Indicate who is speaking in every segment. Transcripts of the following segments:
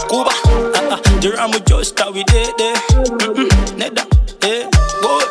Speaker 1: Kuba, Jeramu Josta, we did there. Neda, boy.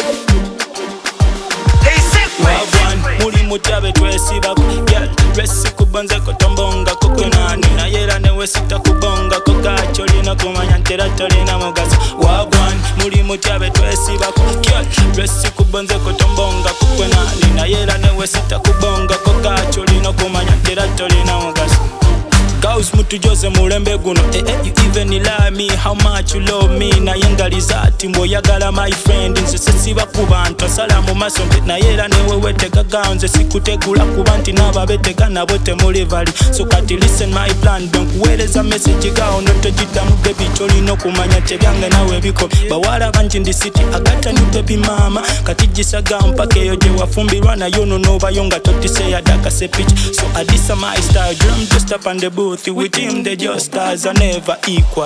Speaker 1: Muri mutabe twesiba girl resi kubanza kotombonga kokonani na yera ne wesita kubonga kokacho lina kumanya ntera tolina mugaso wagwan muri mutabe twesiba girl resi kubanza kotombonga kokonani na yera ne wesita kubonga kokacho lina kumanya ntera tolina mugaso Gauss mutu jose mulembe guno you even lie me how much you love me na yengaliza ati mboyagala my friend nze sesiba kubantu asala mu maso na yera newe wetega ganze sikutegula kubanti nababetega nabo temuli vali so kati listen my plan don't kuweleza message gao notojida mu baby choli no kumanya tebyange nawe biko bawala banji ndi city agata new baby mama kati jisaga mpaka eyo je wafumbirwa na yono nova yonga totise ya daka se pitch so adisa my style drum just up on the booth with him they just stars are never equal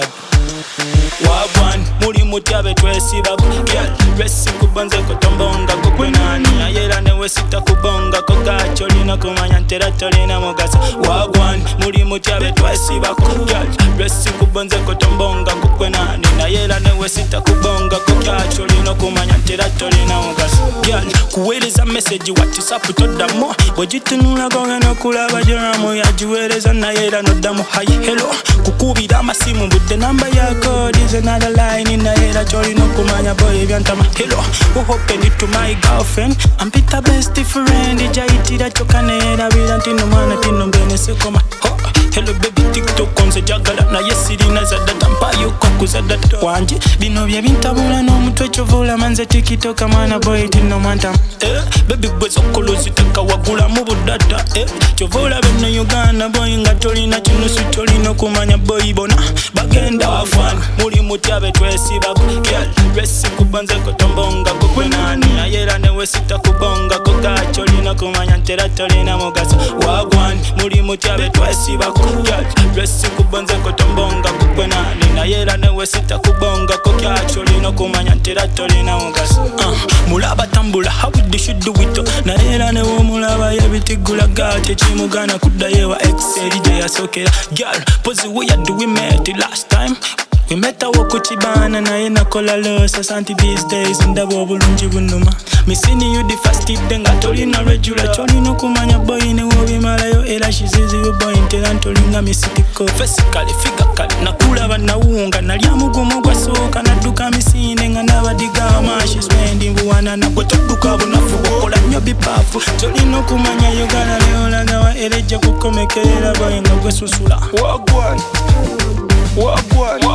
Speaker 1: wagwan muri mutabe twesiba girl resi kubanze kotombonga kokwenani ayera ne wesita kubonga kokacho lina kumanya ntera tolina mugaso wagwan muri mutabe twesiba girl resi kubanze kotombonga kokwenani ayera ne wesita kubonga kokacho lina kumanya ntera tolina mugaso girl kuweleza message WhatsApp todamo bojitunula gonga no kulaba jeramu yajiweleza nayera no damu hi hello kukubira amasimu budde number yako is another line in the head choli no kumanya boy byantama hello who open it to my girlfriend I'm Peter best friend ijaiti da chokanera bilanti no mwana tino mbene sekoma hello baby TikTok on se jagala na yesiri na zadata mpayo kokuza data wanje bino bya bintabula no mutwe chovula manze TikTok mwana boy tino mwanta baby boys okolozi taka wagula mu budata chovula beno Uganda boy ngatoli na chinusu choli no kumanya boy bona bagenda wafan muri mutabe twesiba girl resi kubanza kotombonga kokwenani ayera ne wesita kubonga kokacho lina kumanya ntera tolina mugaso wagwan muri mutabe twesiba girl resi kubanza kotombonga kokwenani ayera ne wesita kubonga kokacho lina kumanya ntera tolina mugaso mulaba tambula how did you do it na era ne wo mulaba yebitigula gate chimugana kudayewa XLJ yasokera girl pose we are doing met last time we met a wokuchibana na ina kola losa santi these days nda bobulunji bunuma misini you the first tip denga tolina regular choli no kumanya boy ne wobi malayo era shizizi you boy intelantolinga misitiko physically figure na kula bana unga na lya mugumu gwasoka na duka misine nga nabadiga mashi spending buwana na gotoduka bunafu kola nyo bipafu choli no kumanya yogala leola gawa ereje kukomekera boy nga gwesusula wagwan